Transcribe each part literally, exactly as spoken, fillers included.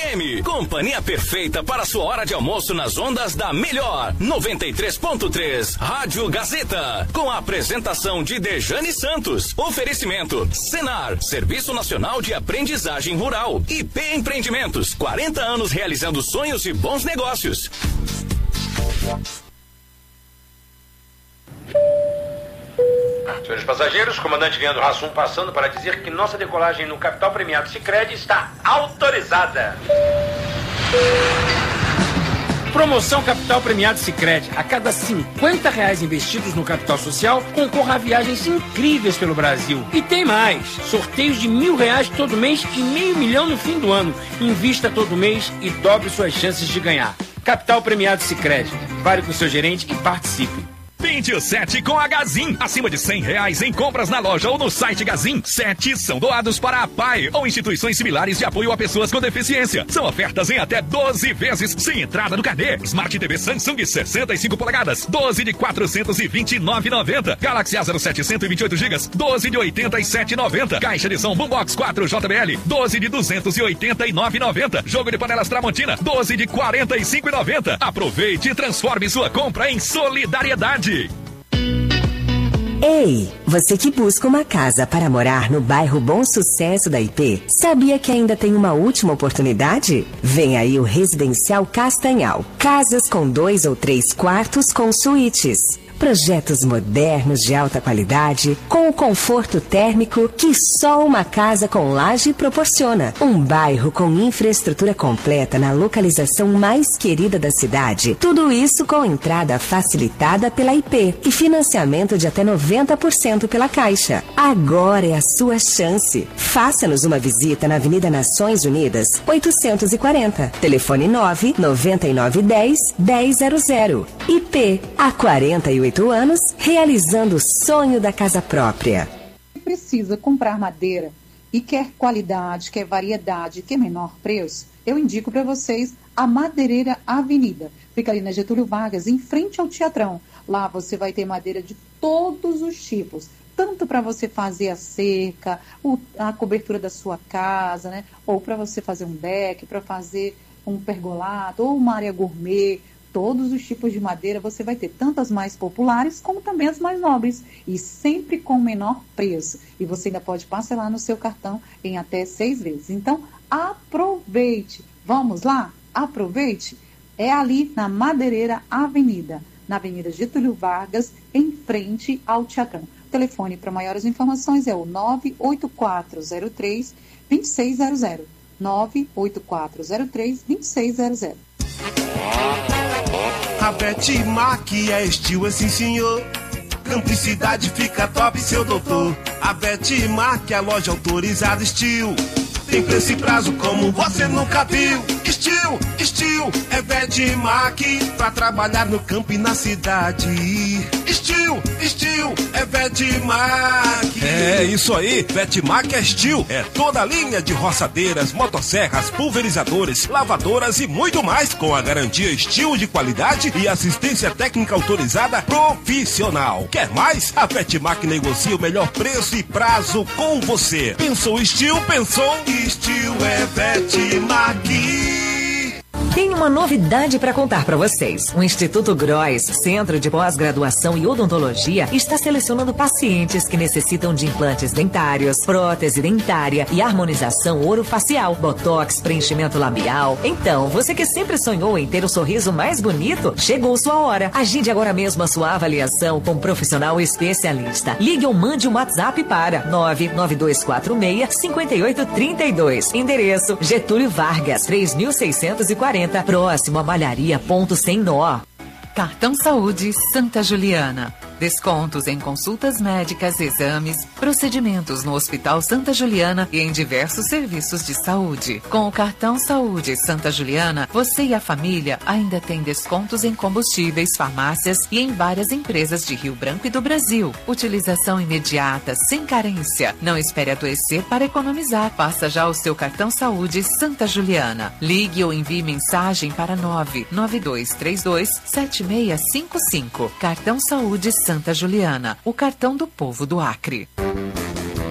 M. Companhia perfeita para sua hora de almoço nas ondas da melhor noventa e três ponto três Rádio Gazeta, com a apresentação de Dejane Santos. Oferecimento Senar, Serviço Nacional de Aprendizagem Rural. I P Empreendimentos, quarenta anos realizando sonhos e bons negócios. Senhores passageiros, comandante Leandro Hassum passando para dizer que nossa decolagem no Capital Premiado Sicredi está autorizada. Promoção Capital Premiado Sicredi. A cada cinquenta reais investidos no capital social, concorra a viagens incríveis pelo Brasil. E tem mais. Sorteios de mil reais todo mês e meio milhão no fim do ano. Invista todo mês e dobre suas chances de ganhar. Capital Premiado Sicredi. Fale com o seu gerente e participe. vinte e sete com a Gazin. Acima de cem reais em compras na loja ou no site Gazin, sete são doados para a P A I ou instituições similares de apoio a pessoas com deficiência. São ofertas em até doze vezes sem entrada no carnê. Smart T V Samsung sessenta e cinco polegadas, doze de quatrocentos e vinte e nove reais e noventa centavos. Galaxy A zero sete cento e vinte e oito gigas, doze de oitenta e sete reais e noventa centavos. Caixa de som Boombox quatro J B L, doze de duzentos e oitenta e nove reais e noventa centavos. Jogo de panelas Tramontina, doze de quarenta e cinco reais e noventa centavos. Aproveite e transforme sua compra em solidariedade. Ei, você que busca uma casa para morar no bairro Bom Sucesso da I P, sabia que ainda tem uma última oportunidade? Vem aí o Residencial Castanhal. Casas com dois ou três quartos com suítes. Projetos modernos de alta qualidade, com o conforto térmico que só uma casa com laje proporciona. Um bairro com infraestrutura completa na localização mais querida da cidade. Tudo isso com entrada facilitada pela I P e financiamento de até noventa por cento pela Caixa. Agora é a sua chance. Faça-nos uma visita na Avenida Nações Unidas, oitocentos e quarenta. Telefone nove nove nove um zero um zero zero. I P, há quarenta e oito anos, realizando o sonho da casa própria. Precisa comprar madeira e quer qualidade, quer variedade, quer menor preço? Eu indico para vocês a Madeireira Avenida. Fica ali na Getúlio Vargas, em frente ao Teatrão. Lá você vai ter madeira de todos os tipos, tanto para você fazer a cerca, a cobertura da sua casa, né? Ou para você fazer um deck, para fazer um pergolado, ou uma área gourmet. Todos os tipos de madeira você vai ter, tanto as mais populares como também as mais nobres, e sempre com menor preço. E você ainda pode parcelar no seu cartão em até seis vezes. Então, aproveite. Vamos lá? Aproveite. É ali na Madeireira Avenida, na Avenida Getúlio Vargas, em frente ao Teatrão. O telefone para maiores informações é o nove oito quatro zero três, dois seis zero zero. nove oito quatro zero três, dois seis zero zero. A Betmac é estilo, assim senhor. Cumplicidade fica top, seu doutor. A Betmac é a loja autorizada estilo. Tem preço e prazo como você nunca viu. Estilo, estilo, é Betmac. Pra trabalhar no campo e na cidade. Estilo, estilo, é Betmac. É isso aí, Betmac é estilo. É toda a linha de roçadeiras, motosserras, pulverizadores, lavadoras e muito mais, com a garantia estilo de qualidade e assistência técnica autorizada profissional. Quer mais? A Betmac negocia o melhor preço e prazo com você. Pensou estilo, pensou estilo, é Betmac. Tem uma novidade para contar para vocês. O Instituto Gross, Centro de Pós-Graduação e Odontologia, está selecionando pacientes que necessitam de implantes dentários, prótese dentária e harmonização orofacial, botox, preenchimento labial. Então, você que sempre sonhou em ter o sorriso mais bonito, chegou sua hora. Agende agora mesmo a sua avaliação com um profissional especialista. Ligue ou mande um WhatsApp para nove nove dois quatro seis, cinco oito três dois. Endereço Getúlio Vargas, três mil seiscentos e quarenta. Próximo a Malharia Ponto Sem Nó. Cartão Saúde Santa Juliana. Descontos em consultas médicas, exames, procedimentos no Hospital Santa Juliana e em diversos serviços de saúde. Com o Cartão Saúde Santa Juliana, você e a família ainda têm descontos em combustíveis, farmácias e em várias empresas de Rio Branco e do Brasil. Utilização imediata, sem carência. Não espere adoecer para economizar. Faça já o seu Cartão Saúde Santa Juliana. Ligue ou envie mensagem para nove nove dois três dois sete seis cinco cinco. Cartão Saúde Santa Juliana, o cartão do povo do Acre.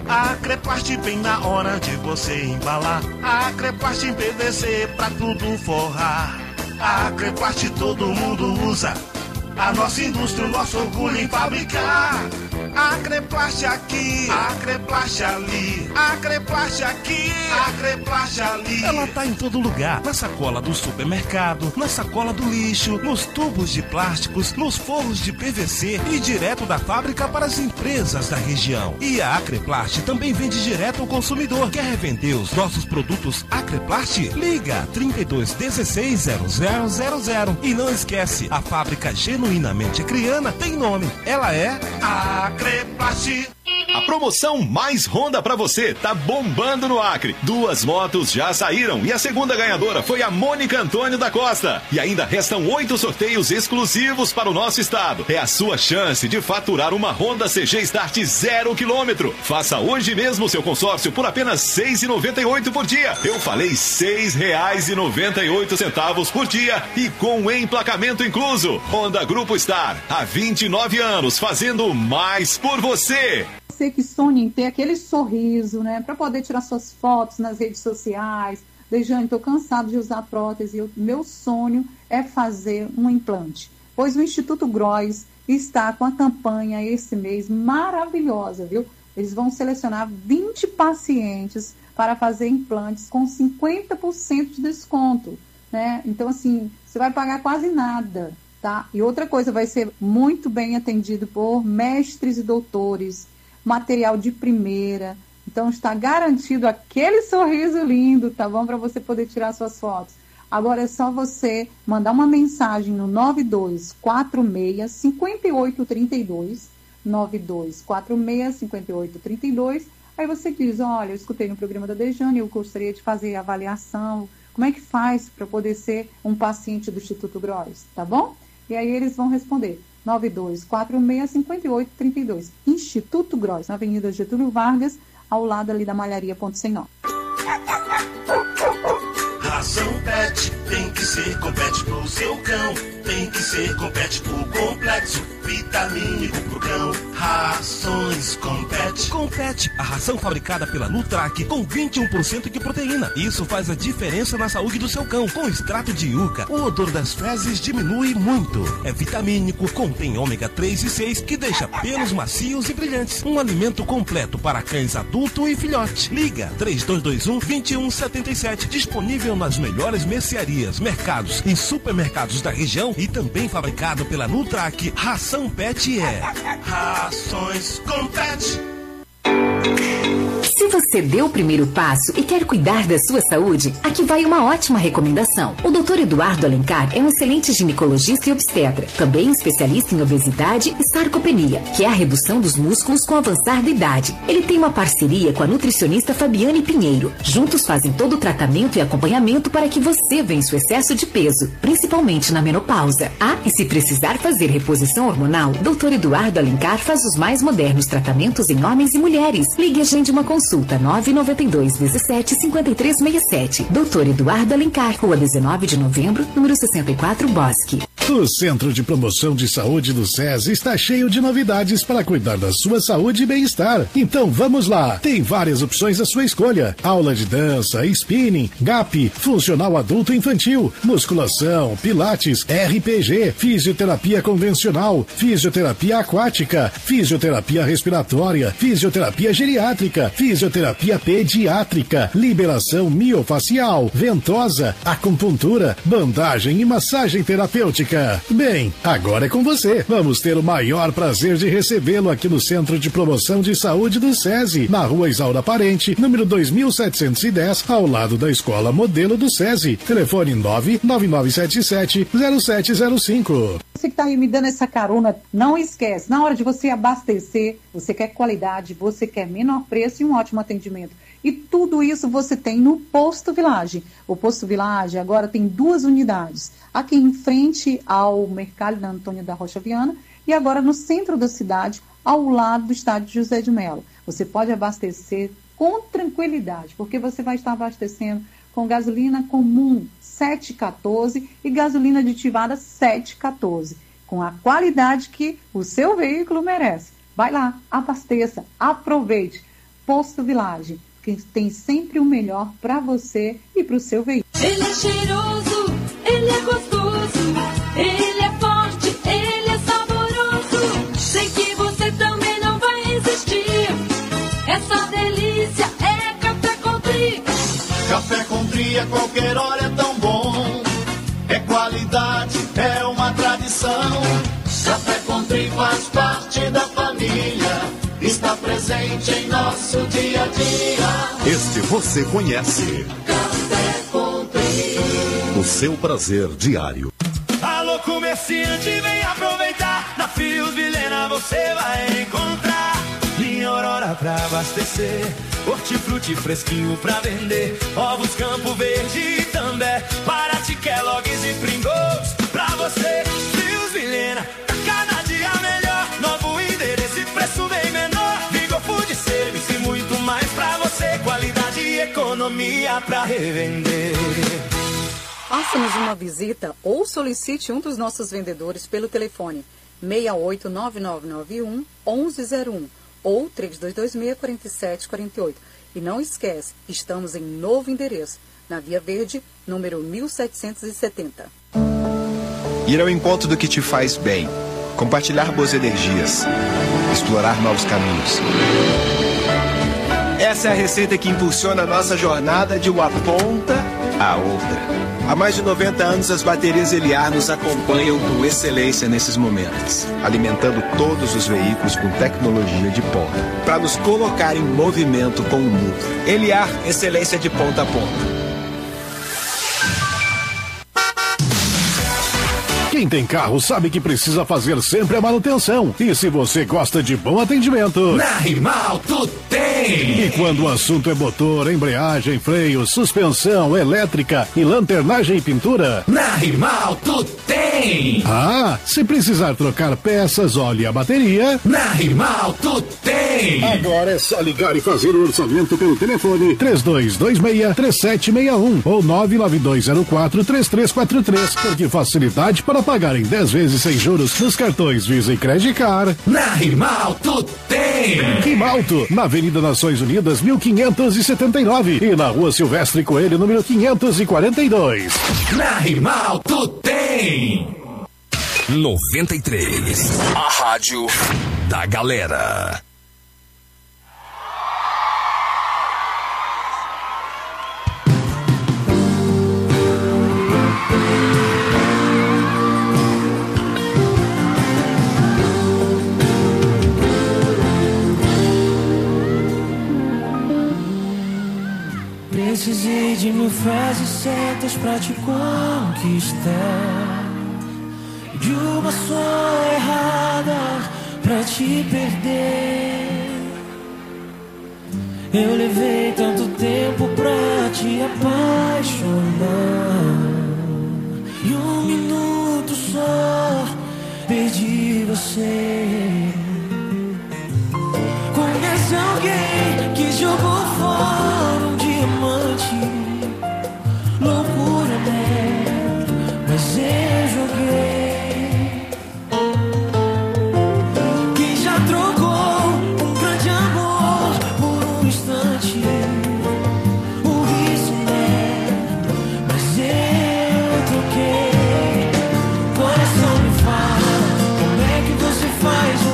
A Acreplast vem na hora de você embalar. A Acreplast em P V C pra tudo forrar. A Acreplast todo mundo usa. A nossa indústria, o nosso orgulho em fabricar. A Acreplast aqui, a Acreplast ali, a Acreplast aqui, a Acreplast ali. Ela tá em todo lugar, na sacola do supermercado, na sacola do lixo, nos tubos de plásticos, nos forros de P V C e direto da fábrica para as empresas da região. E a Acreplast também vende direto ao consumidor. Quer revender os nossos produtos Acreplast? Liga trinta e dois dezesseis zero zero zero zero. E não esquece, a fábrica genuinamente acriana tem nome. Ela é a Acreplast. A promoção Mais Honda pra você tá bombando no Acre. Duas motos já saíram e a segunda ganhadora foi a Mônica Antônio da Costa. E ainda restam oito sorteios exclusivos para o nosso estado. É a sua chance de faturar uma Honda C G Start zero quilômetro. Faça hoje mesmo seu consórcio por apenas seis reais e noventa e oito centavos por dia. Eu falei seis reais e noventa e oito centavos por dia e com emplacamento incluso. Honda Grupo Star, há vinte e nove anos fazendo mais por você. Você que sonha em ter aquele sorriso, né, para poder tirar suas fotos nas redes sociais. Dejane, estou cansado de usar prótese. Eu, meu sonho é fazer um implante. Pois o Instituto Gross está com a campanha esse mês maravilhosa, viu? Eles vão selecionar vinte pacientes para fazer implantes com cinquenta por cento de desconto, né? Então, assim, você vai pagar quase nada, tá? E outra coisa, vai ser muito bem atendido por mestres e doutores, material de primeira. Então, está garantido aquele sorriso lindo, tá bom? Para você poder tirar suas fotos. Agora é só você mandar uma mensagem no nove dois quatro seis, cinco oito três dois, nove dois quatro seis, cinco oito três dois. Aí você diz, olha, eu escutei no programa da Dejane, eu gostaria de fazer a avaliação. Como é que faz para poder ser um paciente do Instituto Gross, tá bom? E aí eles vão responder. nove dois quatro seis, cinco oito três dois. Instituto Gross, na Avenida Getúlio Vargas, ao lado ali da Malharia Ponto Sem Nó. Ração Pet tem que ser com Pet pro seu cão. Tem que ser com Pet pro complexo, vitamínico pro cão. Rações com Pet. Com Pet, a ração fabricada pela Nutrac com vinte e um por cento de proteína. Isso faz a diferença na saúde do seu cão. Com extrato de yuca, o odor das fezes diminui muito. É vitamínico, contém ômega três e seis que deixa pelos macios e brilhantes. Um alimento completo para cães adulto e filhote. Liga três dois dois um, dois um sete sete. Disponível nas melhores mercearias, mercados e supermercados da região e também fabricado pela Nutrac. Ração Pet é Rações com Pet. Se você deu o primeiro passo e quer cuidar da sua saúde, aqui vai uma ótima recomendação. O doutor Eduardo Alencar é um excelente ginecologista e obstetra, também especialista em obesidade e sarcopenia, que é a redução dos músculos com o avançar da idade. Ele tem uma parceria com a nutricionista Fabiane Pinheiro. Juntos fazem todo o tratamento e acompanhamento para que você vença o excesso de peso, principalmente na menopausa. Ah, e se precisar fazer reposição hormonal, doutor Eduardo Alencar faz os mais modernos tratamentos em homens e mulheres. Ligue e agende uma consulta. Consulta nove nove dois, dezessete, cinquenta e três sessenta e sete. doutor Eduardo Alencar, Rua dezenove de novembro, número sessenta e quatro, Bosque. O Centro de Promoção de Saúde do SESI está cheio de novidades para cuidar da sua saúde e bem-estar. Então vamos lá! Tem várias opções à sua escolha. Aula de dança, spinning, G A P, funcional adulto e infantil, musculação, pilates, R P G, fisioterapia convencional, fisioterapia aquática, fisioterapia respiratória, fisioterapia geriátrica, fisioterapia pediátrica, liberação miofacial, ventosa, acupuntura, bandagem e massagem terapêutica. Bem, agora é com você. Vamos ter o maior prazer de recebê-lo aqui no Centro de Promoção de Saúde do SESI, na Rua Isaura Parente, número dois mil setecentos e dez, ao lado da Escola Modelo do SESI. Telefone nove nove nove sete sete, zero sete zero cinco. Você que está aí me dando essa carona, não esquece, na hora de você abastecer, você quer qualidade, você quer menor preço e um ótimo atendimento. E tudo isso você tem no Posto Village. O Posto Village agora tem duas unidades. Aqui em frente ao Mercado da Antônio da Rocha Viana e agora no centro da cidade, ao lado do estádio José de Mello. Você pode abastecer com tranquilidade, porque você vai estar abastecendo com gasolina comum sete quatorze e gasolina aditivada sete quatorze, com a qualidade que o seu veículo merece. Vai lá, abasteça, aproveite. Posto Village, que tem sempre o melhor para você e para o seu veículo. Ele é cheiroso, ele é gostoso, ele é forte, ele é saboroso. Sei que você também não vai resistir. Essa delícia é Café Country. Café Country a qualquer hora é tão bom. É qualidade, é uma tradição. Café Country faz parte da família. Está presente em nosso dia a dia. Este você conhece. Café Country. O seu prazer diário. Alô, comerciante, vem aproveitar. Na Fios Vilhena você vai encontrar linha Aurora pra abastecer, hortifruti fresquinho pra vender, ovos Campo Verde e També, Paraty, Kellogg's e Pringles pra você. Fios Vilhena, tá cada dia melhor. Novo endereço e preço bem menor. Vigor Food Service e muito mais pra você. Qualidade e economia pra revender. Faça-nos uma visita ou solicite um dos nossos vendedores pelo telefone seis oito nove nove nove um, um um zero um ou três dois dois seis, quatro sete quatro oito. E não esquece, estamos em novo endereço, na Via Verde, número mil setecentos e setenta. Ir ao encontro do que te faz bem, compartilhar boas energias, explorar novos caminhos. Essa é a receita que impulsiona a nossa jornada de uma ponta à outra. Há mais de noventa anos, as baterias Eliar nos acompanham com excelência nesses momentos, alimentando todos os veículos com tecnologia de ponta, para nos colocar em movimento com o mundo. Eliar, excelência de ponta a ponta. Quem tem carro sabe que precisa fazer sempre a manutenção. E se você gosta de bom atendimento, na Rimalto tem! E quando o assunto é motor, embreagem, freio, suspensão, elétrica e lanternagem e pintura, na Rimalto tem! Ah, se precisar trocar peças, óleo e a bateria, na Rimalto tem! Agora é só ligar e fazer o orçamento pelo telefone três dois dois seis, três sete seis um ou nove nove dois zero quatro, três três quatro três, porque facilidade para pagar em dez vezes sem juros nos cartões Visa e Credicar. Na Rimalto tem! Rimalto, na Avenida Nações Unidas, mil quinhentos e setenta e nove e na Rua Silvestre Coelho, número quinhentos e quarenta e dois. Na Rimalto tem! noventa e três, a rádio da galera. Precisei de mil frases certas pra te conquistar, de uma só errada pra te perder. Eu levei tanto tempo pra te apaixonar, e um minuto só perdi você. Conhece alguém que jogou fora um diamante? Loucura, né? Mas eu joguei. Quem já trocou um grande amor por um instante? O risco, né? Mas eu troquei. Coração, me fala, como é que você faz?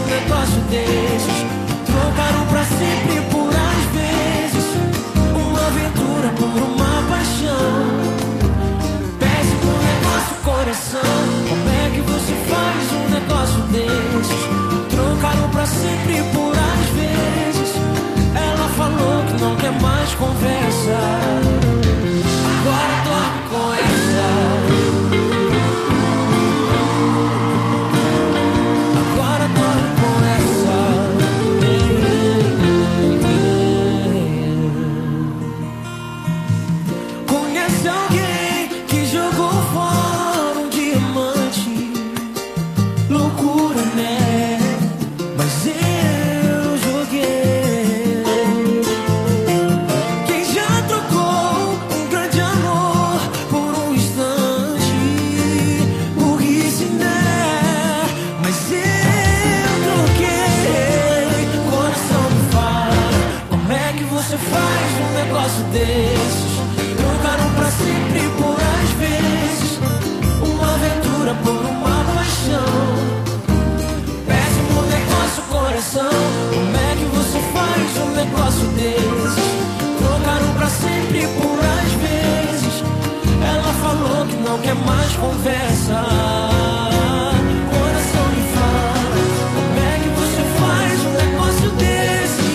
não quer mais conversa. Coração me fala, como é que você faz um negócio desse?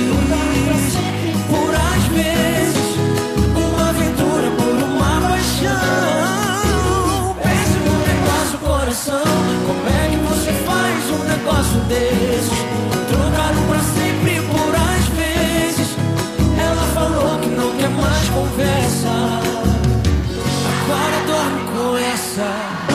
Por às vezes, uma aventura por uma paixão. Péssimo negócio, coração, como é que você faz um negócio desse? Trocado pra sempre por às vezes. Ela falou que não quer mais conversa. Agora dorme com essa.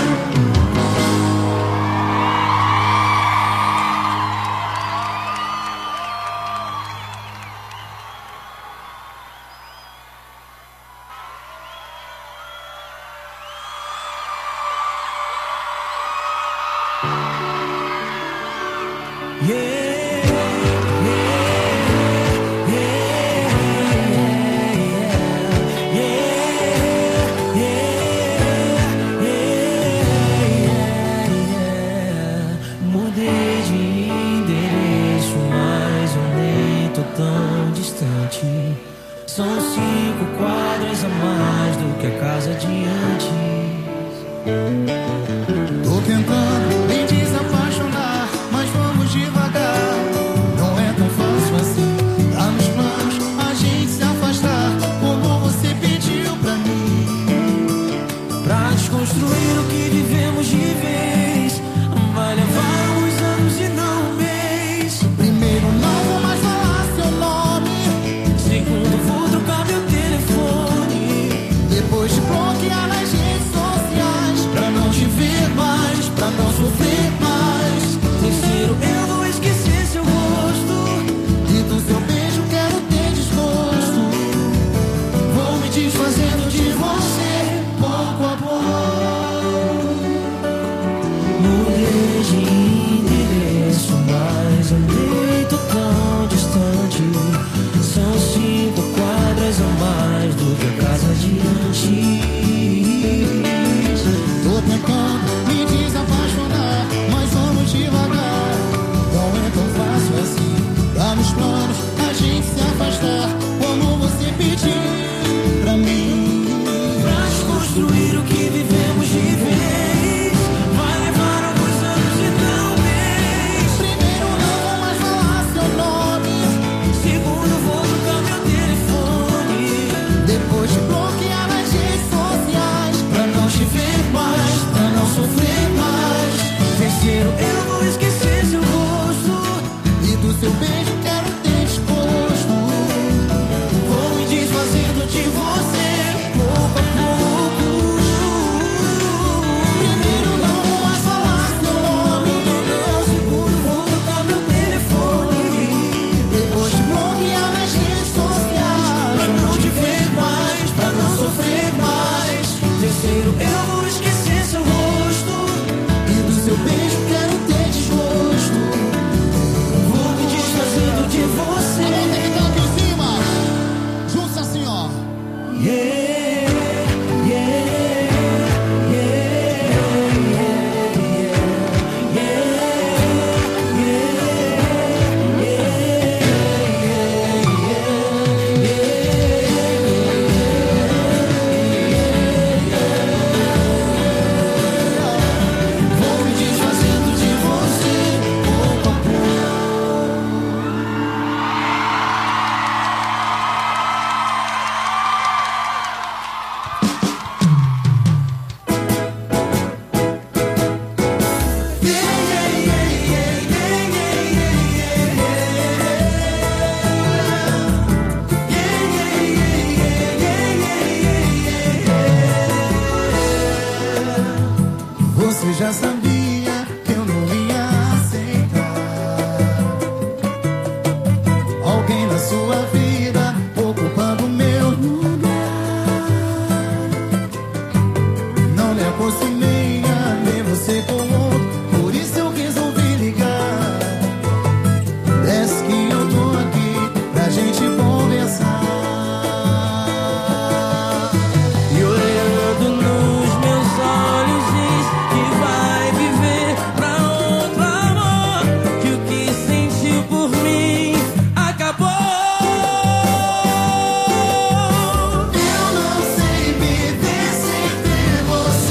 Mudei de endereço, mas eu nem tô tão distante. São cinco quadras a mais do que a casa de antes. Tô tentando me desapaixonar, mas vamos devagar. Não é tão fácil assim. Tá nos planos a gente se afastar, como você pediu pra mim. Pra desconstruir o que vivemos de vez, vai levar alguns anos e não um mês. Primeiro não vou mais falar seu nome. Segundo vou trocar meu telefone. Depois de bloquear nas redes sociais, pra não te ver mais, pra não sofrer mais. Terceiro eu vou esquecer seu rosto, e do seu beijo quero ter desgosto. Vou me desfazendo de você, pouco a pouco. Mudei de endereço, mas eu nem tô tão distante. São cinco quadras a mais do que a casa de antes. Tô tentando me desapaixonar, mas vamos devagar. Não é tão fácil assim. Tá nos planos a gente se afastar, como você pediu pra mim. Pra desconstruir o que vivemos de vez, vai levar alguns anos e não um mês. Primeiro não vou mais falar seu nome. Segundo vou trocar meu telefone. Depois de bloquear nas redes sociais, pra não te ver mais, pra não sofrer mais. Terceiro eu vou esquecer seu rosto, e do seu beijo quero ter desgosto. vou me desfazendo de você, pouco a pouco. Primeiro não vou mais falar seu nome. Segundo vou trocar meu telefone. Depois de bloquear nas redes sociais, pra não te ver mais, pra não sofrer mais. Terceiro eu vou esquecer seu rosto, e do seu beijo quero ter desgosto. vou me desfazendo de você. Agora tem que estar aqui em cima, juntos assim, ó. Yeah, yeah, Vou me desfazendo de você, pouco a pouco. Você já sabia que eu não ia aceitar alguém na sua vida ocupando meu lugar. Não me acostumei a ver você com outro, por isso eu resolvi ligar. Desce que eu tô aqui pra gente conversar. e olhando nos meus olhos diz que vai viver pra outro amor, que o que sentiu por mim acabou. Eu não sei viver sem ter você.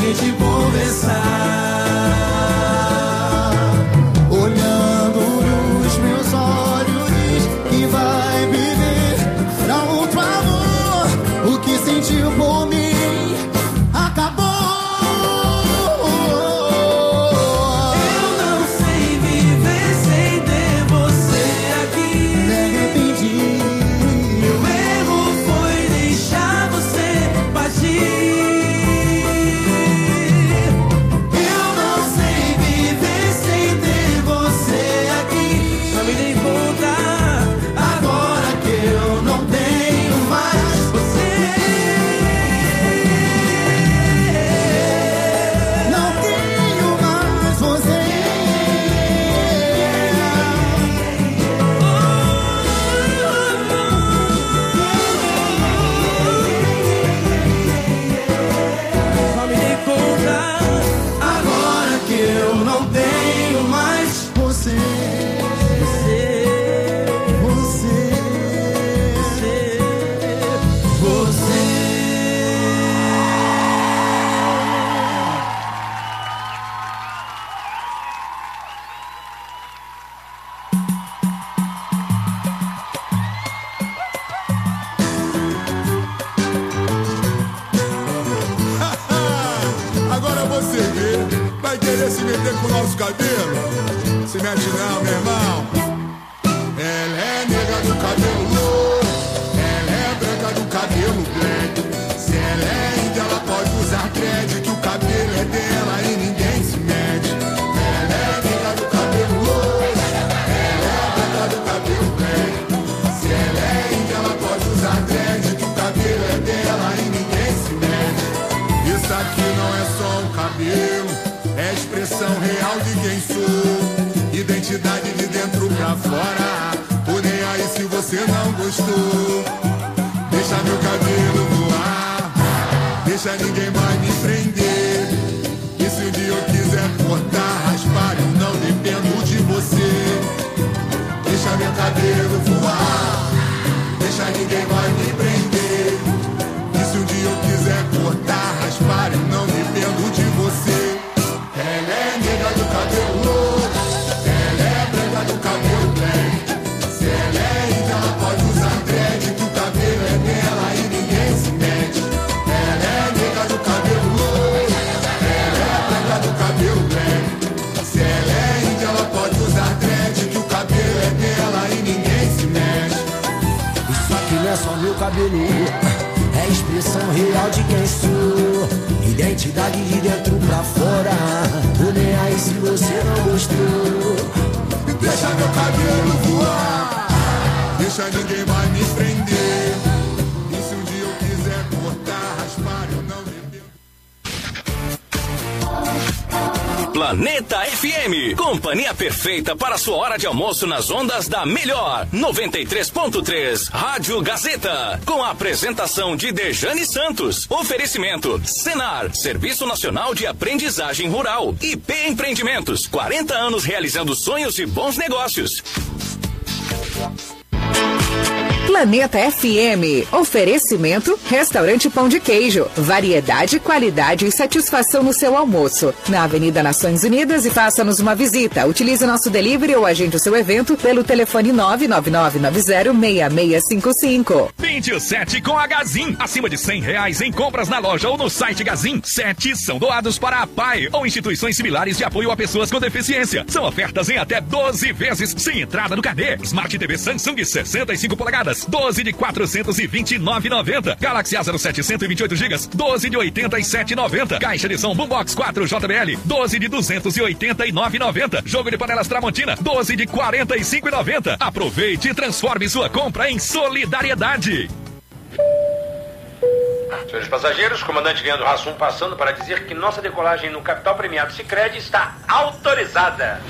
gente conversar. Olhando nos meus olhos, diz que vai viver pra outro amor. O que sentiu por mim acabou. Eu não sei viver sem ter você aqui. Me arrependi. Meu erro foi deixar você partir. Eu não sei viver sem ter você aqui. Só me dei conta agora que eu não tenho mais você. Não tenho mais você. Só me dei conta agora que eu não tenho mais Você, você. você, Você. Agora você vê, vai querer se meter com o nosso cabelo? Se mete não, meu irmão. Ela é nega do cabelo louro, ela é branca do cabelo black. Se ela é índia, ela pode usar dread, que o cabelo é dela e ninguém se mete. Ela é nega do cabelo louro, ela é branca do cabelo black. Se ela é índia, ela pode usar dread, que o cabelo é dela e ninguém se mete. Isso aqui não é só um cabelo, é a expressão real de quem sou. Identidade de dentro pra fora, tô nem aí se você não gostou. Deixa meu cabelo voar, deixa ninguém mais me prender. E se um dia eu quiser cortar, raspar, eu não dependo de você. Deixa meu cabelo voar, deixa ninguém mais me prender. E se um dia eu quiser cortar, raspar, eu não dependo de você. Ela é nega do cabelo louro, ela é branca do cabelo black. Se ela é índia, ela pode usar dread, que o cabelo é dela e ninguém se mete. Ela é nega do cabelo louro, ela é branca do cabelo black. Se ela é índia, ela pode usar dread, que o cabelo é dela e ninguém se mete. Isso aqui não é só meu cabelo, é a expressão real de quem sou. Identidade de dentro pra fora, tô nem aí se você não gostou. Deixa meu cabelo voar, deixa ninguém mais me prender. E se um dia eu quiser cortar, raspar, eu não dependo. Planeta F M, companhia perfeita para sua hora de almoço nas ondas da Melhor noventa e três ponto três, Rádio Gazeta, com a apresentação de Dejane Santos. Oferecimento Senar, Serviço Nacional de Aprendizagem Rural. I P Empreendimentos, quarenta anos realizando sonhos e bons negócios. Planeta F M. Oferecimento Restaurante Pão de Queijo. Variedade, qualidade e satisfação no seu almoço. Na Avenida Nações Unidas, e faça-nos uma visita. Utilize nosso delivery ou agende o seu evento pelo telefone nove nove nove nove zero seis seis cinco cinco. vinte e sete com a Gazin. Acima de cem reais em compras na loja ou no site Gazin. sete são doados para a P A I ou instituições similares de apoio a pessoas com deficiência. São ofertas em até doze vezes sem entrada no carnê. Smart T V Samsung sessenta e cinco polegadas, doze de quatrocentos e vinte e nove reais e noventa centavos. Galaxy A zero sete cento e vinte e oito gigas, doze de oitenta e sete reais e noventa centavos. Caixa de som Boombox quatro J B L, doze de duzentos e oitenta e nove reais e noventa centavos. Jogo de panelas Tramontina, doze de quarenta e cinco reais e noventa centavos. Aproveite e transforme sua compra em solidariedade. Senhores passageiros, comandante Leandro Hassum passando para dizer que nossa decolagem no capital premiado Sicredi está autorizada.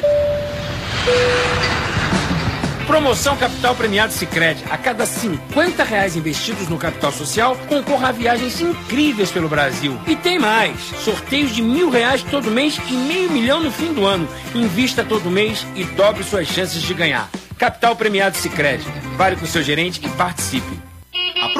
Promoção Capital Premiado Sicredi. A cada cinquenta reais investidos no capital social, concorra a viagens incríveis pelo Brasil. E tem mais. Sorteios de mil reais todo mês e meio milhão no fim do ano. Invista todo mês e dobre suas chances de ganhar. Capital Premiado Sicredi. Fale com seu gerente e participe. A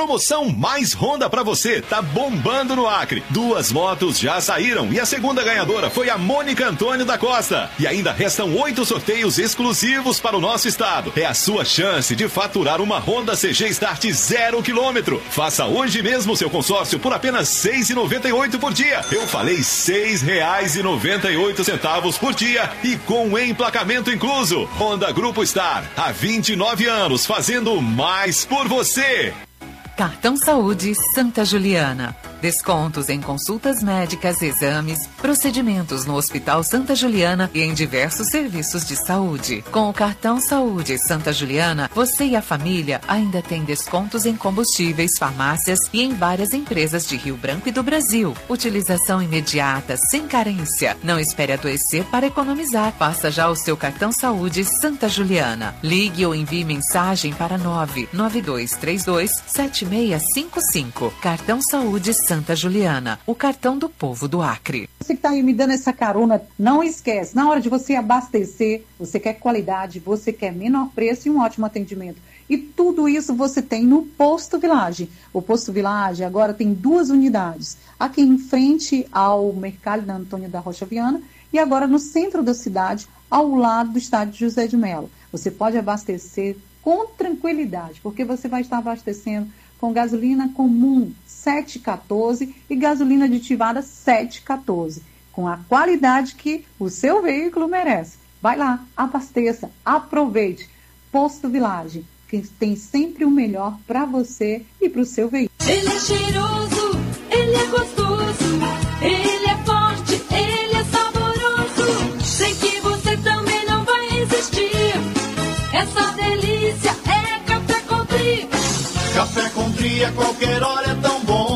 promoção Mais Honda pra você tá bombando no Acre. Duas motos já saíram e a segunda ganhadora foi a Mônica Antônio da Costa. E ainda restam oito sorteios exclusivos para o nosso estado. É a sua chance de faturar uma Honda C G Start zero quilômetro. Faça hoje mesmo seu consórcio por apenas seis reais e noventa e oito por dia. Eu falei seis reais e noventa e oito centavos por dia e com emplacamento incluso. Honda Grupo Star, há vinte e nove anos fazendo mais por você. Cartão Saúde Santa Juliana. Descontos em consultas médicas, exames, procedimentos no Hospital Santa Juliana e em diversos serviços de saúde. Com o Cartão Saúde Santa Juliana, você e a família ainda têm descontos em combustíveis, farmácias e em várias empresas de Rio Branco e do Brasil. Utilização imediata, sem carência. Não espere adoecer para economizar. Faça já o seu Cartão Saúde Santa Juliana. Ligue ou envie mensagem para nove nove dois três dois sete seis cinco cinco. Cartão Saúde Santa Juliana, o cartão do povo do Acre. Você que está aí me dando essa carona, não esquece, na hora de você abastecer, você quer qualidade, você quer menor preço e um ótimo atendimento. E tudo isso você tem no Posto Village. O Posto Village agora tem duas unidades, aqui em frente ao Mercado da Antônio da Rocha Viana e agora no centro da cidade, ao lado do estádio José de Melo. Você pode abastecer com tranquilidade, porque você vai estar abastecendo com gasolina comum sete quatorze e gasolina aditivada sete quatorze, com a qualidade que o seu veículo merece. Vai lá, abasteça, aproveite. Posto Village, que tem sempre o melhor para você e para o seu veículo. Ele é cheiroso, ele é gostoso, ele é forte, ele é saboroso. Sei que você também não vai resistir. Essa delícia é Café Country. Café Country a qualquer hora é tão bom.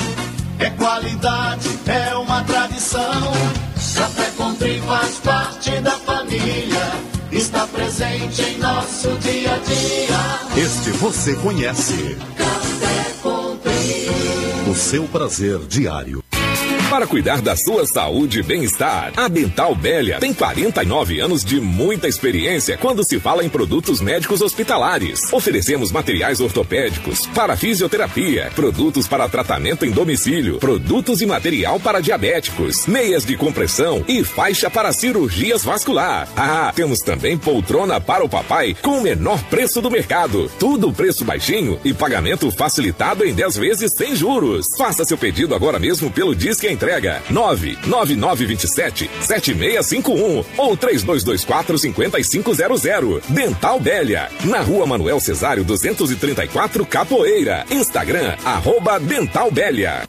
É qualidade, é uma tradição. Café Country faz parte da família. Está presente em nosso dia a dia. Este você conhece. Café Country. O seu prazer diário. Para cuidar da sua saúde e bem-estar, a Dental Bélia tem quarenta e nove anos de muita experiência quando se fala em produtos médicos hospitalares. Oferecemos materiais ortopédicos para fisioterapia, produtos para tratamento em domicílio, produtos e material para diabéticos, meias de compressão e faixa para cirurgias vascular. Ah, temos também poltrona para o papai com o menor preço do mercado. Tudo preço baixinho e pagamento facilitado em dez vezes sem juros. Faça seu pedido agora mesmo pelo Disque Entrega nove nove nove dois sete sete seis cinco um ou três dois dois quatro cinco cinco zero zero. Dental Bélia, na Rua Manuel Cesário duzentos e trinta e quatro, Capoeira. Instagram, arroba Dental Bélia.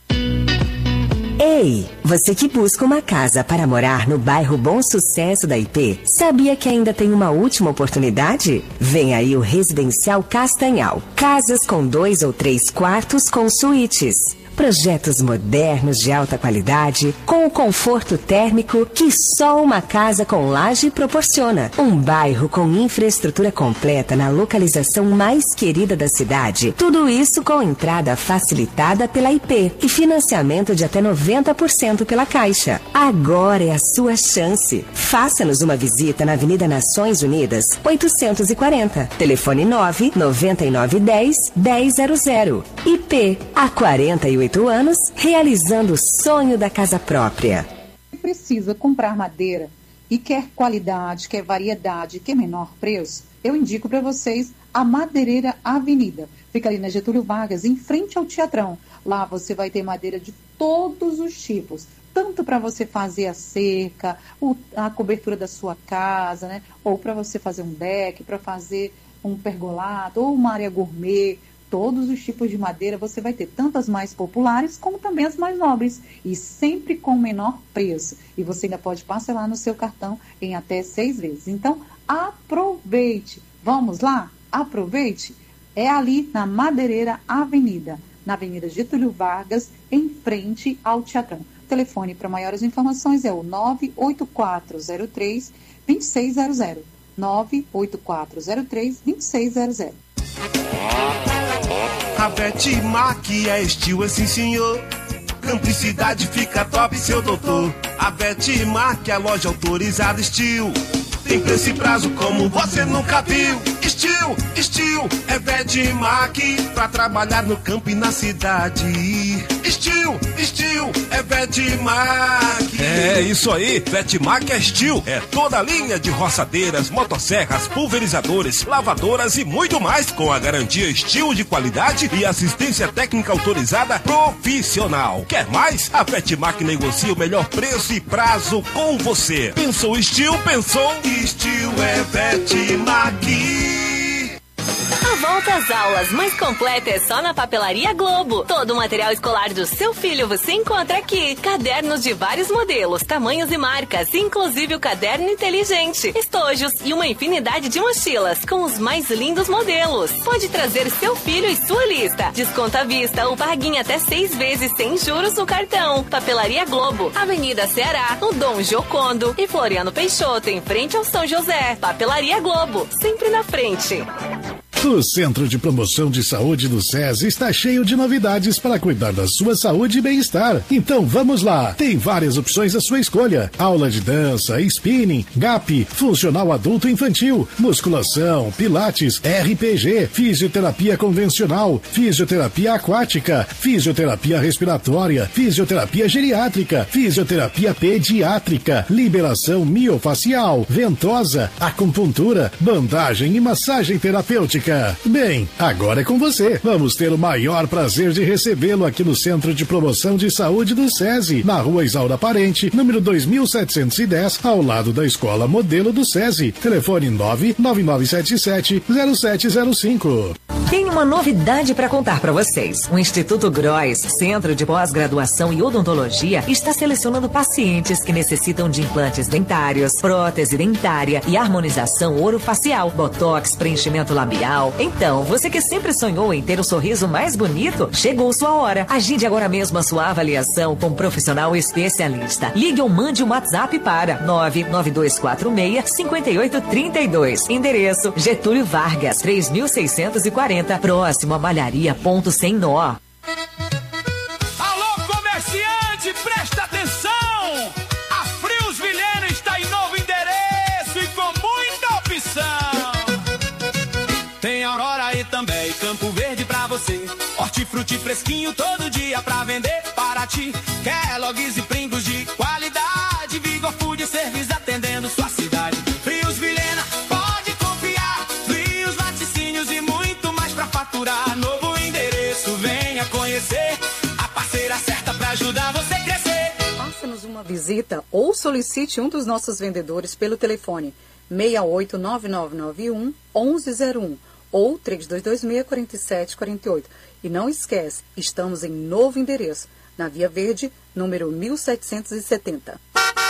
Ei, você que busca uma casa para morar no bairro Bom Sucesso da I P, sabia que ainda tem uma última oportunidade? Vem aí o Residencial Castanhal. Casas com dois ou três quartos com suítes. Projetos modernos de alta qualidade, com o conforto térmico que só uma casa com laje proporciona. Um bairro com infraestrutura completa na localização mais querida da cidade. Tudo isso com entrada facilitada pela I P e financiamento de até noventa por cento pela Caixa. Agora é a sua chance. Faça-nos uma visita na Avenida Nações Unidas, oitocentos e quarenta. Telefone nove nove nove um zero um zero zero. I P, há quarenta e oito anos, realizando o sonho da casa própria. Precisa comprar madeira e quer qualidade, quer variedade, quer menor preço? Eu indico para vocês a Madeireira Avenida. Fica ali na Getúlio Vargas, em frente ao Teatrão. Lá você vai ter madeira de todos os tipos, tanto para você fazer a cerca, a cobertura da sua casa, né? Ou para você fazer um deck, para fazer um pergolado ou uma área gourmet. Todos os tipos de madeira você vai ter, tanto as mais populares como também as mais nobres, e sempre com menor preço. E você ainda pode parcelar no seu cartão em até seis vezes. Então, aproveite. Vamos lá? Aproveite. É ali na Madeireira Avenida, na Avenida Getúlio Vargas, em frente ao Teatrão. O telefone para maiores informações é o nove oito quatro zero três dois seis zero zero. nove oito quatro zero três dois seis zero zero. A Vetmac é estilo assim, senhor. Cumplicidade fica top, seu doutor. A Vetmac é a loja autorizada estilo. Tem preço e prazo como você nunca viu. Steel, Steel, é Vetmac pra trabalhar no campo e na cidade. Steel, Steel, é Vetmac. É isso aí, Vetmac é Steel. É toda a linha de roçadeiras, motosserras, pulverizadores, lavadoras e muito mais, com a garantia Steel de qualidade e assistência técnica autorizada profissional. Quer mais? A Vetmac negocia o melhor preço e prazo com você. Pensou Steel, pensou Steel é Vetmac. A volta às aulas mais completa é só na Papelaria Globo. Todo o material escolar do seu filho você encontra aqui. Cadernos de vários modelos, tamanhos e marcas, inclusive o caderno inteligente, estojos e uma infinidade de mochilas com os mais lindos modelos. Pode trazer seu filho e sua lista. Desconto à vista ou paguem até seis vezes sem juros no cartão. Papelaria Globo, Avenida Ceará, no Dom Giocondo e Floriano Peixoto, em frente ao São José. Papelaria Globo, sempre na frente. O Centro de Promoção de Saúde do SESI está cheio de novidades para cuidar da sua saúde e bem-estar. Então vamos lá! Tem várias opções à sua escolha. Aula de dança, spinning, G A P, funcional adulto e infantil, musculação, pilates, R P G, fisioterapia convencional, fisioterapia aquática, fisioterapia respiratória, fisioterapia geriátrica, fisioterapia pediátrica, liberação miofacial, ventosa, acupuntura, bandagem e massagem terapêutica. Bem, agora é com você. Vamos ter o maior prazer de recebê-lo aqui no Centro de Promoção de Saúde do SESI, na Rua Isaura Parente, número dois mil setecentos e dez, ao lado da Escola Modelo do SESI. Telefone nove nove nove sete sete zero sete zero cinco. Tenho uma novidade para contar para vocês. O Instituto Grois, Centro de Pós-Graduação em Odontologia, está selecionando pacientes que necessitam de implantes dentários, prótese dentária e harmonização orofacial, botox, preenchimento labial. Então, você que sempre sonhou em ter o sorriso mais bonito, chegou sua hora. Agende agora mesmo a sua avaliação com um profissional especialista. Ligue ou mande um WhatsApp para nove nove dois quatro seis cinco oito três dois. Endereço Getúlio Vargas, três mil seiscentos e quarenta, próximo a Malharia Ponto Sem Nó. Alô, comerciante, presta atenção! A Frios Vilhena está em novo endereço e com muita opção. Tem Aurora e também Campo Verde pra você. Hortifruti fresquinho todo dia pra vender para ti. Kellogg's e Pringles de qualidade. Vigor Food Serviço atendendo sua cidade. Frios Vilhena, pode confiar. Frios, laticínios e muito mais pra faturar. Novo endereço, venha conhecer. A parceira certa pra ajudar você a crescer. Faça-nos uma visita ou solicite um dos nossos vendedores pelo telefone seis oito nove nove nove um um um zero um ou três dois dois seis quatro sete quatro oito. E não esquece, estamos em novo endereço, na Via Verde, número mil setecentos e setenta.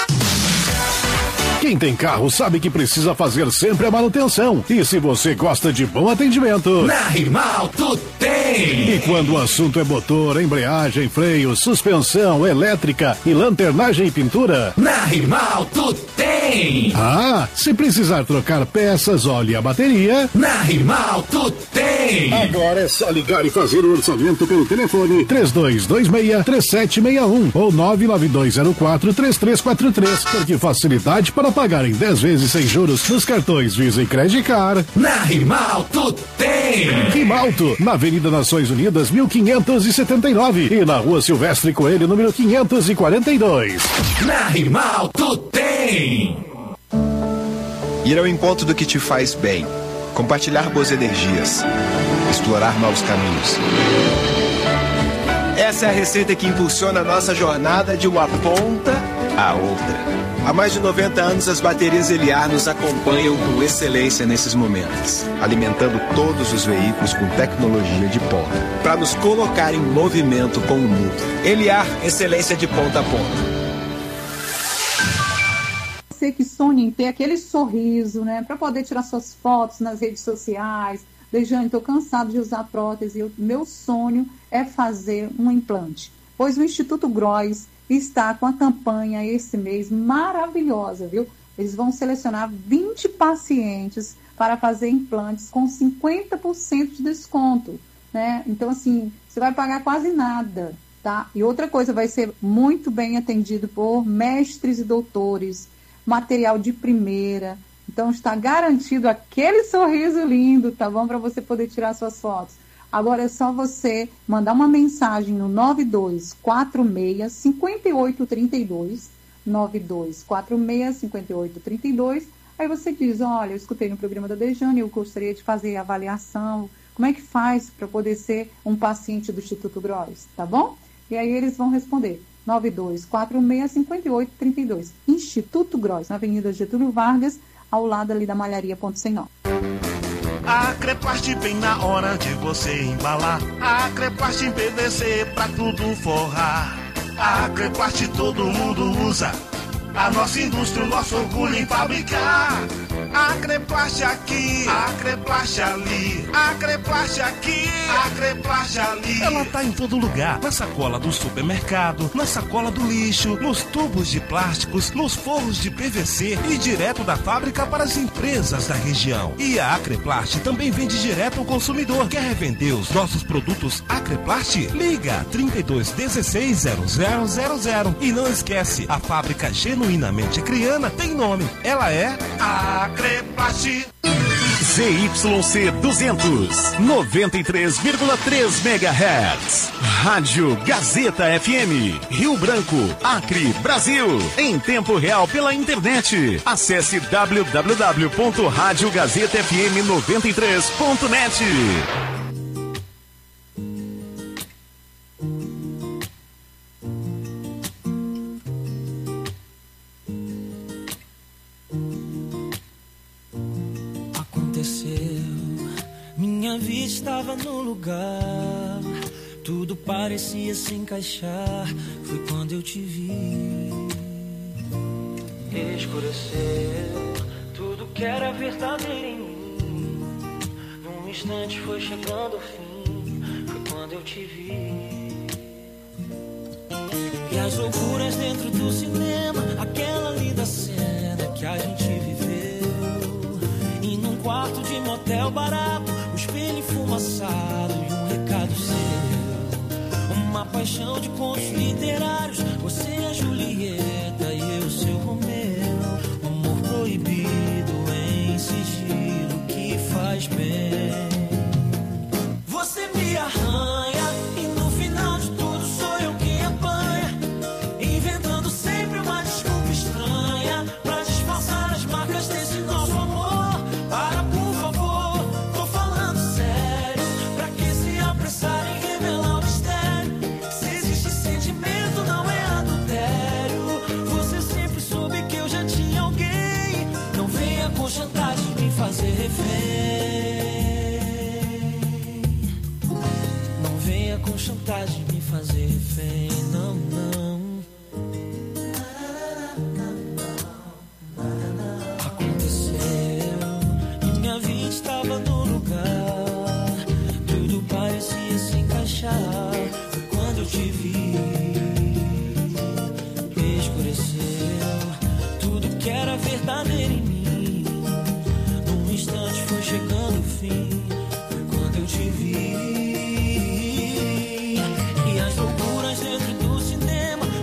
Quem tem carro sabe que precisa fazer sempre a manutenção. E se você gosta de bom atendimento, na Rimalto tem! E quando o assunto é motor, embreagem, freio, suspensão, elétrica e lanternagem e pintura, na Rimalto tem! Ah, se precisar trocar peças, óleo e a bateria, na Rimalto tem! Agora é só ligar e fazer o orçamento pelo telefone três dois dois seis três sete seis um ou nove nove dois zero quatro três três quatro três, porque facilidade para pagar em dez vezes sem juros nos cartões Visa e Credicar. Na Rimalto tem! Rimalto, na Avenida Nações Unidas, mil quinhentos e setenta e nove e na Rua Silvestre Coelho, número quinhentos e quarenta e dois. Na Rimalto tem! Ir ao encontro do que te faz bem, compartilhar boas energias, explorar novos caminhos. Essa é a receita que impulsiona a nossa jornada de uma ponta à outra. Há mais de noventa anos, as baterias Eliar nos acompanham com excelência nesses momentos, alimentando todos os veículos com tecnologia de ponta, para nos colocar em movimento com o mundo. Eliar, excelência de ponta a ponta. Você que sonha em ter aquele sorriso, né, para poder tirar suas fotos nas redes sociais. Dejane, estou cansado de usar prótese. Eu, meu sonho é fazer um implante, pois o Instituto Grois está com a campanha esse mês maravilhosa, viu? Eles vão selecionar vinte pacientes para fazer implantes com cinquenta por cento de desconto, né? Então, assim, você vai pagar quase nada, tá? E outra coisa, vai ser muito bem atendido por mestres e doutores, material de primeira. Então está garantido aquele sorriso lindo, tá bom? Para você poder tirar suas fotos. Agora é só você mandar uma mensagem no nove dois quatro seis, cinco oito três dois, nove dois quatro seis, cinco oito três dois. Aí você diz, olha, eu escutei no programa da Dejane, eu gostaria de fazer a avaliação. Como é que faz para poder ser um paciente do Instituto Gross, tá bom? E aí eles vão responder, nove dois quatro seis, cinco oito três dois. Instituto Gross, na Avenida Getúlio Vargas, ao lado ali da Malharia Ponto Sem Nó. A Creplast vem na hora de você embalar. A Creplast em P V C pra tudo forrar. A Creplast todo mundo usa. A nossa indústria, o nosso orgulho em fabricar. A Creplast aqui, a Creplast ali, a Creplast aqui, a Creplast ali. Ela tá em todo lugar, na sacola do supermercado, na sacola do lixo, nos tubos de plásticos, nos forros de P V C e direto da fábrica para as empresas da região. E a Acreplast também vende direto ao consumidor. Quer vender os nossos produtos Acreplast? Liga trinta e dois dezesseis zero zero zero zero. E não esquece, a fábrica genuinamente criana tem nome. Ela é Acreplast. Z Y C duzentos, noventa e três vírgula três megahertz. Rádio Gazeta F M, Rio Branco, Acre, Brasil. Em tempo real pela internet. Acesse w w w ponto rádio gazeta f m noventa e três ponto net. Minha vida estava no lugar, tudo parecia se encaixar. Foi quando eu te vi. Escureceu tudo que era verdadeiro em mim. Num instante foi chegando o fim. Foi quando eu te vi. E as loucuras dentro do cinema, aquela linda cena que a gente viveu. E num quarto de motel barato, um espelho enfumaçado e um recado seu. Uma paixão de contos literários, você é Julieta e eu seu Romeu. Um amor proibido em sigilo que faz bem. Você me arranha e no final de tudo sou eu quem apanha, inventando sempre uma desculpa estranha pra disfarçar as marcas desse nosso amor. Para, por favor, tô falando sério. Pra que se apressar em revelar o mistério? Se existe sentimento, não é adultério. Você sempre soube que eu já tinha alguém. Não venha com chantagem me fazer refém. Não venha com chantagem me fazer refém. Não, não. Estava no lugar, tudo parecia se encaixar. Foi quando eu te vi. Escureceu tudo que era verdadeiro em mim. Num instante foi chegando o fim. Foi quando eu te vi. E as loucuras dentro do cinema,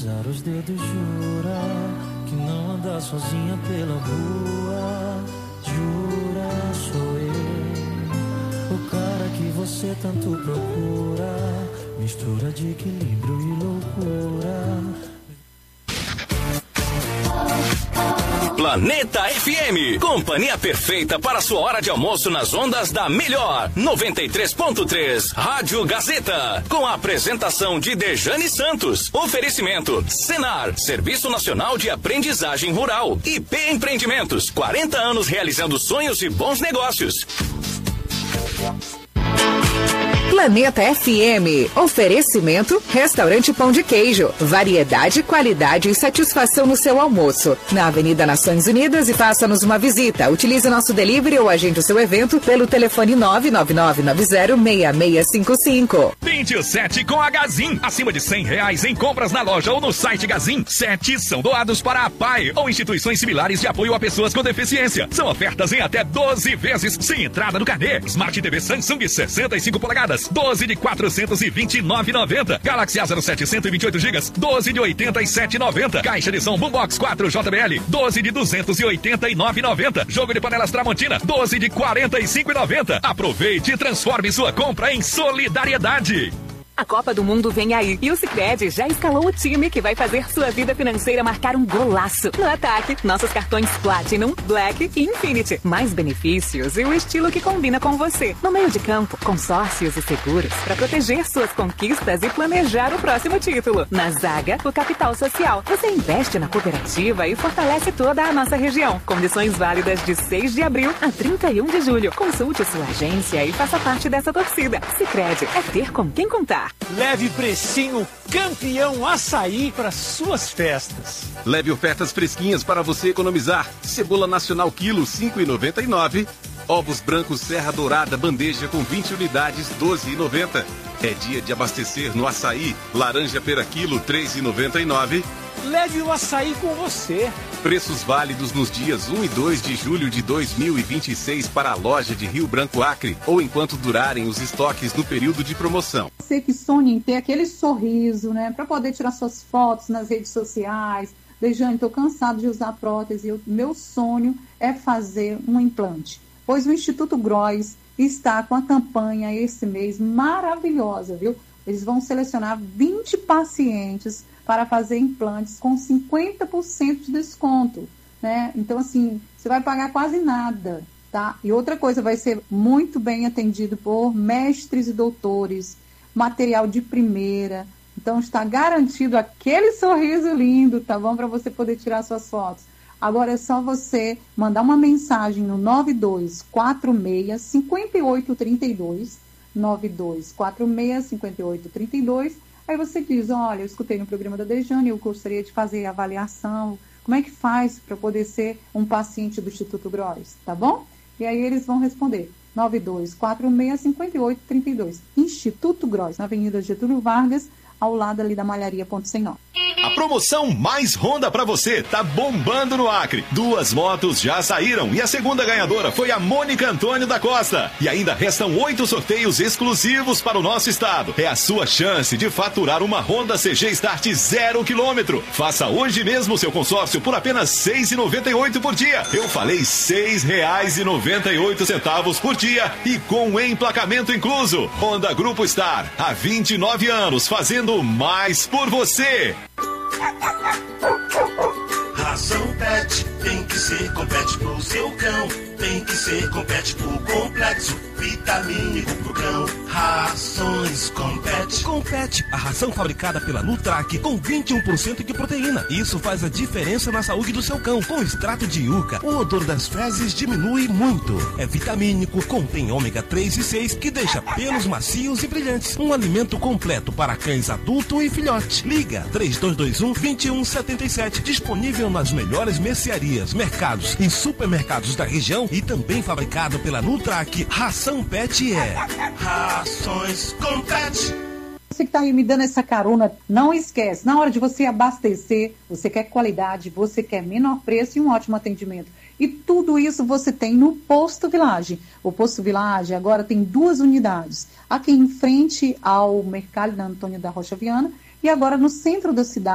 cruzar os dedos, jura que não anda sozinha pela rua. Jura, sou eu, o cara que você tanto procura. Mistura de equilíbrio e loucura. Planeta F M, companhia perfeita para sua hora de almoço nas ondas da Melhor noventa e três ponto três, Rádio Gazeta, com a apresentação de Dejane Santos. Oferecimento Senar, Serviço Nacional de Aprendizagem Rural. I P Empreendimentos, quarenta anos realizando sonhos e bons negócios. Planeta F M, oferecimento Restaurante Pão de Queijo, variedade, qualidade e satisfação no seu almoço. Na Avenida Nações Unidas e faça-nos uma visita. Utilize nosso delivery ou agende o seu evento pelo telefone nove nove nove nove zero seis seis cinco cinco. vinte e sete com a Gazin, acima de cem reais em compras na loja ou no site Gazin. sete são doados para a P A I ou instituições similares de apoio a pessoas com deficiência. São ofertas em até doze vezes sem entrada no carnê. Smart T V Samsung sessenta e cinco polegadas. doze de quatrocentos e vinte e nove reais e noventa centavos. Galaxy A zero sete cento e vinte e oito gigas, doze de oitenta e sete reais e noventa centavos. Caixa de som Boombox quatro J B L, doze de duzentos e oitenta e nove reais e noventa centavos. Jogo de panelas Tramontina, doze de quarenta e cinco reais e noventa centavos. Aproveite e transforme sua compra em solidariedade. A Copa do Mundo vem aí e o Sicredi já escalou o time que vai fazer sua vida financeira marcar um golaço. No ataque, nossos cartões Platinum, Black e Infinity. Mais benefícios e o estilo que combina com você. No meio de campo, consórcios e seguros para proteger suas conquistas e planejar o próximo título. Na zaga, o capital social. Você investe na cooperativa e fortalece toda a nossa região. Condições válidas de seis de abril a trinta e um de julho. Consulte sua agência e faça parte dessa torcida. Sicredi é ter com quem contar. Leve precinho campeão açaí para suas festas. Leve ofertas fresquinhas para você economizar. Cebola nacional quilo cinco reais e noventa e nove centavos. Ovos brancos Serra Dourada bandeja com vinte unidades doze reais e noventa centavos. É dia de abastecer no açaí. Laranja pera quilo três reais e noventa e nove centavos. Leve o açaí com você. Preços válidos nos dias um e dois de julho de dois mil e vinte e seis para a loja de Rio Branco Acre ou enquanto durarem os estoques no período de promoção. Você que sonha em ter aquele sorriso, né, para poder tirar suas fotos nas redes sociais. Dejane, estou cansado de usar prótese. Eu, meu sonho é fazer um implante. Pois o Instituto Gross está com a campanha esse mês maravilhosa, viu? Eles vão selecionar vinte pacientes para fazer implantes com cinquenta por cento de desconto, né? Então, assim, você vai pagar quase nada, tá? E outra coisa, vai ser muito bem atendido por mestres e doutores, material de primeira. Então, está garantido aquele sorriso lindo, tá bom? Para você poder tirar suas fotos. Agora é só você mandar uma mensagem no nove dois quatro seis, cinco oito três dois, nove dois quatro seis, cinco oito três dois. Aí você diz, olha, eu escutei no programa da Dejane, eu gostaria de fazer a avaliação. Como é que faz para poder ser um paciente do Instituto Gross, tá bom? E aí eles vão responder, nove dois quatro seis, cinco oito três dois. Instituto Gross, na Avenida Getúlio Vargas, ao lado ali da Malharia Ponto Sem Nó. A promoção Mais Honda pra você tá bombando no Acre. Duas motos já saíram e a segunda ganhadora foi a Mônica Antônio da Costa. E ainda restam oito sorteios exclusivos para o nosso estado. É a sua chance de faturar uma Honda C G Start zero quilômetro. Faça hoje mesmo o seu consórcio por apenas seis reais e noventa e oito por dia. Eu falei seis reais e noventa e oito centavos por dia e com emplacamento incluso. Honda Grupo Star, há vinte e nove anos fazendo mais por você. Ração Pet tem que ser com Pet pro seu cão. Tem que ser com Pet pro complexo vitamínico pro cão. Rações com Pet. Com Pet, a ração fabricada pela Nutrac com vinte e um por cento de proteína. Isso faz a diferença na saúde do seu cão. Com extrato de yuca, o odor das fezes diminui muito. É vitamínico, contém ômega três e seis que deixa pelos macios e brilhantes. Um alimento completo para cães adulto e filhote. Liga três dois dois um, dois um sete sete. Disponível nas melhores mercearias, mercados e supermercados da região e também fabricado pela Nutrac. Ração Pet é Rações com Pet. Você que está aí me dando essa carona, não esquece, na hora de você abastecer, você quer qualidade, você quer menor preço e um ótimo atendimento. E tudo isso você tem no Posto Village. O Posto Village agora tem duas unidades, aqui em frente ao Mercado da Antônio da Rocha Viana e agora no centro da cidade,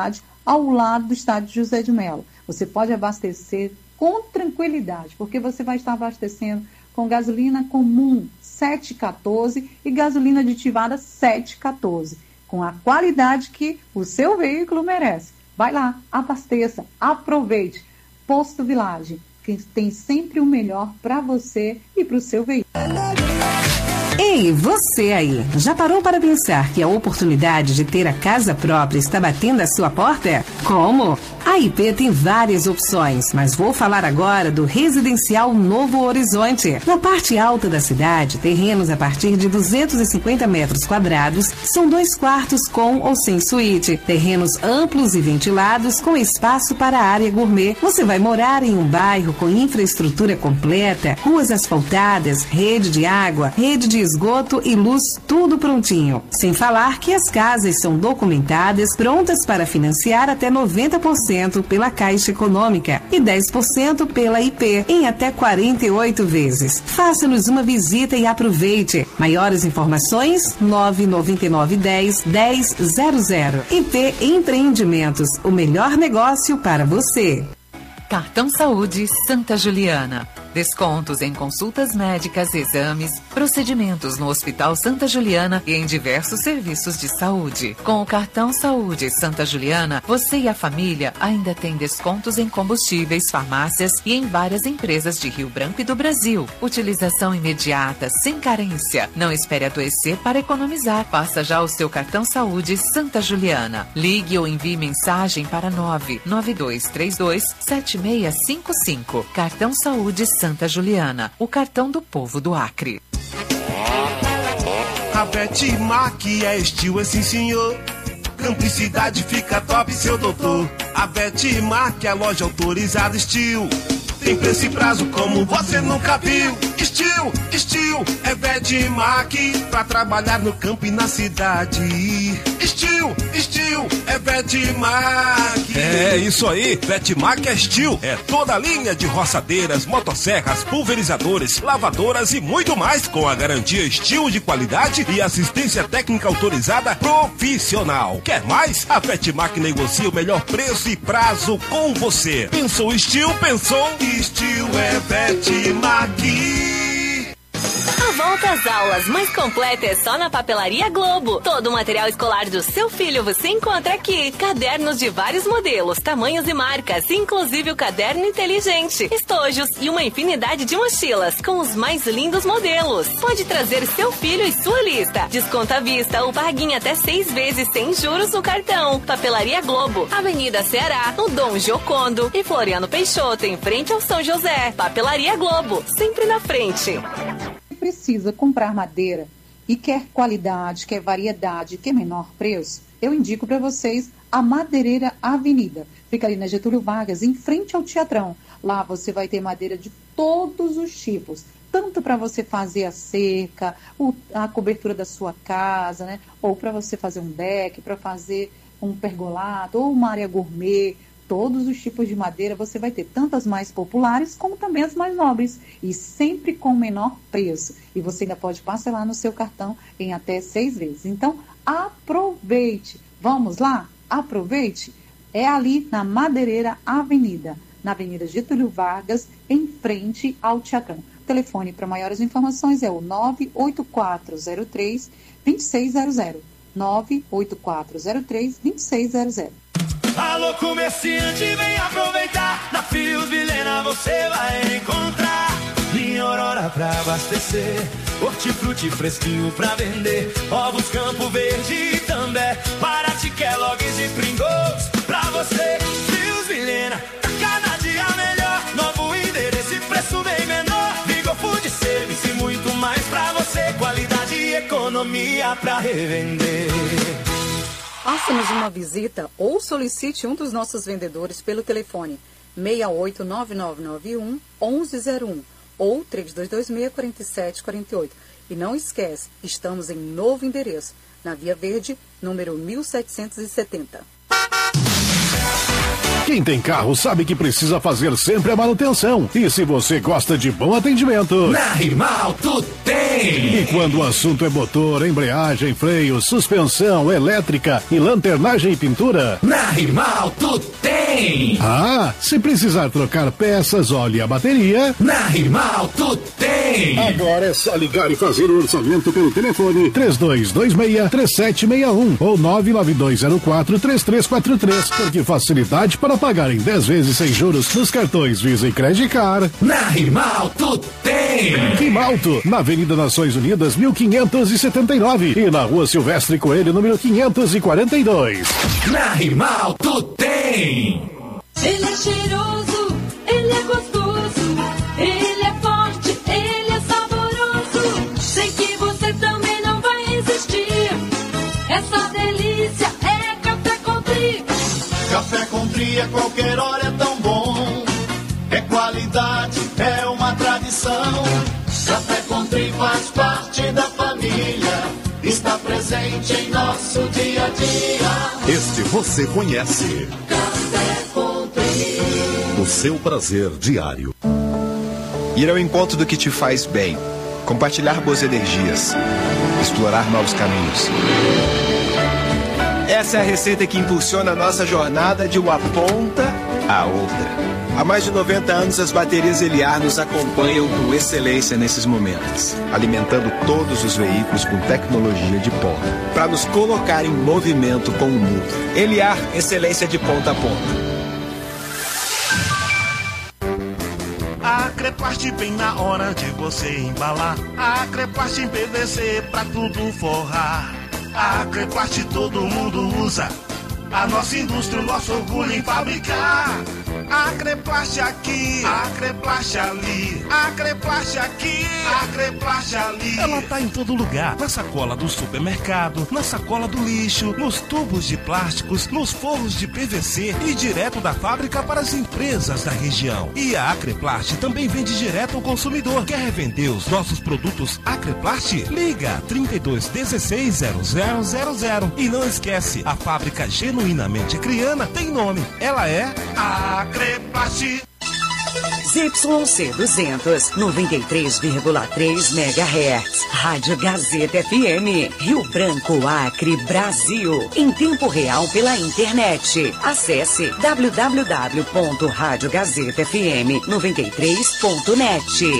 ao lado do estádio José de Mello. Você pode abastecer com tranquilidade, porque você vai estar abastecendo com gasolina comum sete e quatorze e gasolina aditivada sete e quatorze, com a qualidade que o seu veículo merece. Vai lá, abasteça, aproveite. Posto Village, que tem sempre o melhor para você e para o seu veículo. Ei, você aí, já parou para pensar que a oportunidade de ter a casa própria está batendo à sua porta? Como? A I P tem várias opções, mas vou falar agora do Residencial Novo Horizonte. Na parte alta da cidade, terrenos a partir de duzentos e cinquenta metros quadrados, são dois quartos com ou sem suíte, terrenos amplos e ventilados com espaço para a área gourmet. Você vai morar em um bairro com infraestrutura completa, ruas asfaltadas, rede de água, rede de esgoto e luz, tudo prontinho. Sem falar que as casas são documentadas, prontas para financiar até noventa por cento pela Caixa Econômica e dez por cento pela I P, em até quarenta e oito vezes. Faça-nos uma visita e aproveite. Maiores informações, nove nove nove um zero, dez zero zero. I P Empreendimentos, o melhor negócio para você. Cartão Saúde Santa Juliana. Descontos em consultas médicas, exames, procedimentos no Hospital Santa Juliana e em diversos serviços de saúde. Com o Cartão Saúde Santa Juliana, você e a família ainda têm descontos em combustíveis, farmácias e em várias empresas de Rio Branco e do Brasil. Utilização imediata, sem carência. Não espere adoecer para economizar. Faça já o seu Cartão Saúde Santa Juliana. Ligue ou envie mensagem para nove nove dois três dois sete seis cinco cinco. Cartão Saúde Santa Juliana, o cartão do povo do Acre. A Vetmac é estilo, é sim senhor. Cumplicidade fica top, seu doutor. A Vetmac é a loja autorizada estilo. Tem preço e prazo como você nunca viu. Estilo, estilo, é Vetmac. Pra trabalhar no campo e na cidade. Estilo, estilo, é Vetmac. É isso aí, Vetmac é estilo. É toda a linha de roçadeiras, motosserras, pulverizadores, lavadoras e muito mais, com a garantia estilo de qualidade e assistência técnica autorizada profissional. Quer mais? A Vetmac negocia o melhor preço e prazo com você. Pensou estilo, pensou estilo, é Vetmac. A volta às aulas mais completa é só na Papelaria Globo. Todo o material escolar do seu filho você encontra aqui. Cadernos de vários modelos, tamanhos e marcas, inclusive o caderno inteligente, estojos e uma infinidade de mochilas com os mais lindos modelos. Pode trazer seu filho e sua lista. Desconto à vista ou pague até seis vezes sem juros no cartão. Papelaria Globo, Avenida Ceará, no Dom Giocondo e Floriano Peixoto, em frente ao São José. Papelaria Globo, sempre na frente. Precisa comprar madeira e quer qualidade, quer variedade, quer menor preço, eu indico para vocês a Madeireira Avenida. Fica ali na Getúlio Vargas, em frente ao Teatrão. Lá você vai ter madeira de todos os tipos, tanto para você fazer a cerca, a cobertura da sua casa, né? Ou para você fazer um deck, para fazer um pergolato ou uma área gourmet. Todos os tipos de madeira você vai ter, tanto as mais populares como também as mais nobres, e sempre com menor preço. E você ainda pode parcelar no seu cartão em até seis vezes. Então, aproveite. Vamos lá? Aproveite. É ali na Madeireira Avenida, na Avenida Getúlio Vargas, em frente ao Teatrão. O telefone para maiores informações é o nove oito quatro zero três, dois seis zero zero. nove oito quatro zero três, dois seis zero zero. Alô, comerciante, vem aproveitar. Na Fios Vilena você vai encontrar linha Aurora pra abastecer, hortifruti fresquinho pra vender, ovos Campo Verde e També, Paraty, Kellogg's e Pringles pra você. Fios Vilena, tá cada dia melhor. Novo endereço e preço bem menor. Vigo Food Service e muito mais pra você. Qualidade e economia pra revender. Faça-nos uma visita ou solicite um dos nossos vendedores pelo telefone seis oito nove nove nove um, um um zero um ou três dois dois seis, quatro sete quatro oito. E não esquece, estamos em novo endereço, na Via Verde, número mil setecentos e setenta. Quem tem carro sabe que precisa fazer sempre a manutenção. E se você gosta de bom atendimento... Na Rimalto tem! tem! E quando o assunto é motor, embreagem, freio, suspensão, elétrica e lanternagem e pintura, na Rimalto tem! Ah, se precisar trocar peças, óleo e a bateria, na Rimalto tem! Agora é só ligar e fazer o orçamento pelo telefone três dois dois seis, três sete seis um ou nove nove dois zero quatro, três três quatro três, porque facilidade para pagar em dez vezes sem juros nos cartões Visa e Credit Card. Na Rimalto tem! Rimalto, na Avenida Nações Unidas, mil quinhentos e setenta e nove e na Rua Silvestre Coelho, número quinhentos e quarenta e dois. Na Rimalto tem! Ele é cheiroso, ele é gostoso, ele é forte, ele é saboroso. Sei que você também não vai resistir. Essa delícia é café Country. Café Country a qualquer hora é tão bom. É qualidade, é uma tradição. Café Country faz parte da família. Está presente em nosso dia a dia. Este você conhece. Café Country. O seu prazer diário. Ir ao encontro do que te faz bem. Compartilhar boas energias. Explorar novos caminhos. Essa é a receita que impulsiona a nossa jornada de uma ponta à outra. Há mais de noventa anos, as baterias Eliar nos acompanham com excelência nesses momentos, alimentando todos os veículos com tecnologia de ponta, para nos colocar em movimento com o mundo. Eliar, excelência de ponta a ponta. A Creparte bem na hora de você embalar. A Creparte em P V C pra tudo forrar. A Creparte todo mundo usa. A nossa indústria, o nosso orgulho em fabricar. A Creplast aqui, a Creplast ali, a Creplast aqui, a Creplast ali. Ela tá em todo lugar, na sacola do supermercado, na sacola do lixo, nos tubos de plásticos, nos forros de P V C e direto da fábrica para as empresas da região. E a Acreplast também vende direto ao consumidor. Quer revender os nossos produtos Acreplast? Liga trinta e dois dezesseis zero zero zero zero. E não esquece, a fábrica genuinamente criana tem nome. Ela é a Acreplast. Z Y C duzentos, noventa e três vírgula três megahertz. Rádio Gazeta F M. Rio Branco, Acre, Brasil. Em tempo real pela internet. Acesse w w w ponto rádio gazeta f m noventa e três ponto net.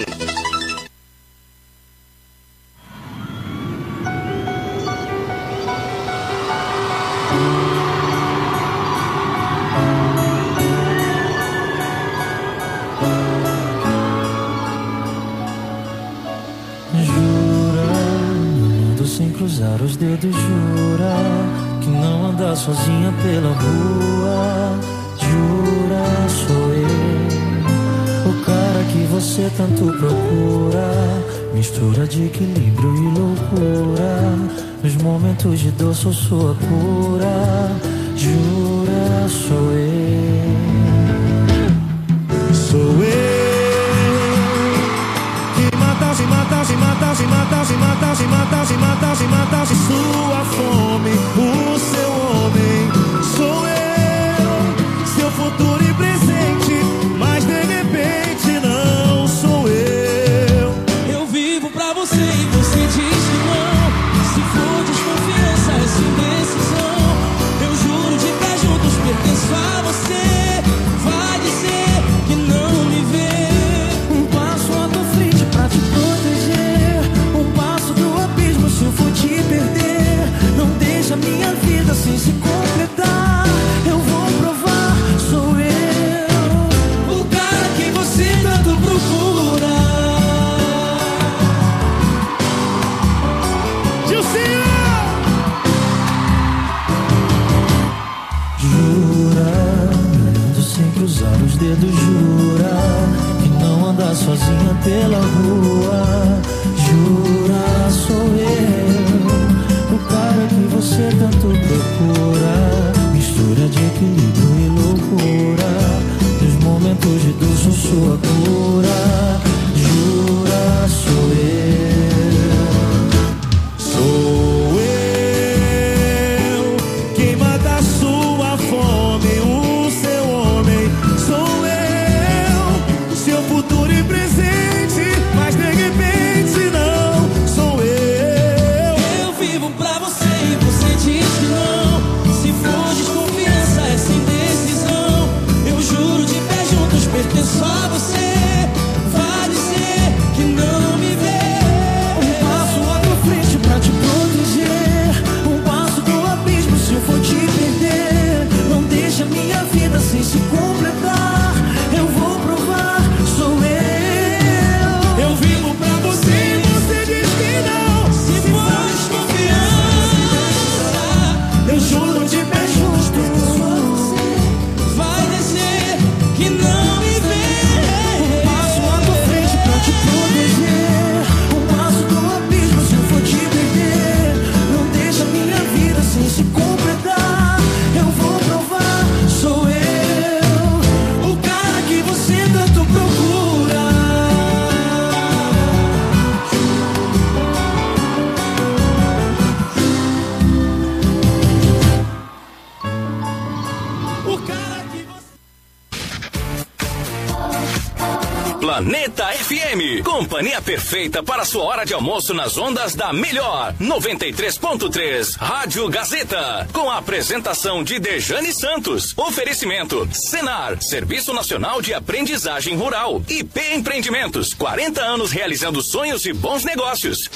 Cruzar os dedos, jura que não anda sozinha pela rua. Jura, sou eu, o cara que você tanto procura. Mistura de equilíbrio e loucura. Nos momentos de dor sou sua cura. Jura, sou eu. Sou eu que matasse, matasse, matasse, matasse, matasse, matasse, matasse, matasse sua fome, o seu homem. Sou eu, seu futuro e presente, mas de repente não sou eu. Eu vivo pra você e você diz que não. Se for desconfiança, essa indecisão, eu juro de pé juntos pertenço a você. Vai dizer que não me vê. Um passo à tua frente pra te proteger. Um passo do abismo se eu for te perder. Não deixa minha vida sem se completar. Eu vou provar, sou eu, o cara que você tanto procura. Planeta F M. Companhia perfeita para sua hora de almoço nas ondas da Melhor. noventa e três ponto três. Rádio Gazeta. Com a apresentação de Dejane Santos. Oferecimento Senar, Serviço Nacional de Aprendizagem Rural. I P Empreendimentos. quarenta anos realizando sonhos e bons negócios.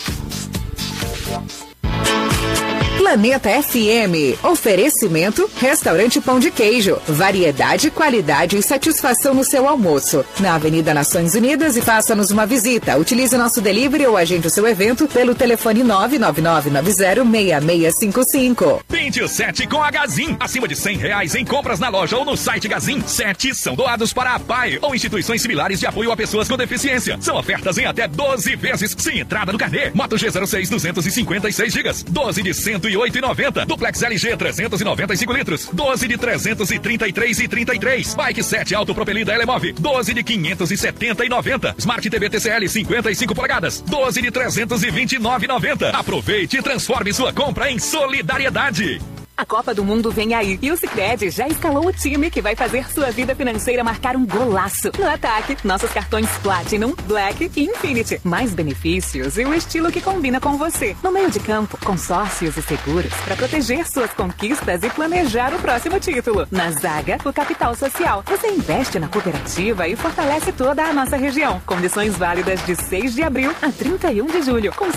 Planeta F M. Oferecimento Restaurante Pão de Queijo. Variedade, qualidade e satisfação no seu almoço. Na Avenida Nações Unidas e faça-nos uma visita. Utilize nosso delivery ou agende o seu evento pelo telefone nove nove nove nove zero seis seis cinco cinco. Vinte o sete com a Gazin. Acima de cem reais em compras na loja ou no site Gazin. Sete são doados para a P A I ou instituições similares de apoio a pessoas com deficiência. São ofertas em até doze vezes sem entrada no carnê. Moto G zero seis duzentos e cinquenta e seis gigas. doze de cento e oito e noventa. Duplex L G trezentos e noventa e cinco litros. doze de trezentos e trinta e três e trinta e três. Bike sete autopropelida Elemove. doze de quinhentos e setenta e noventa. Smart T V T C L cinquenta e cinco polegadas. doze de trezentos e vinte e nove e noventa. Aproveite e transforme sua compra em solidariedade. A Copa do Mundo vem aí e o Sicredi já escalou o time que vai fazer sua vida financeira marcar um golaço. No ataque, nossos cartões Platinum, Black e Infinity. Mais benefícios e o estilo que combina com você. No meio de campo, consórcios e seguros para proteger suas conquistas e planejar o próximo título. Na zaga, o capital social. Você investe na cooperativa e fortalece toda a nossa região. Condições válidas de seis de abril a trinta e um de julho. Com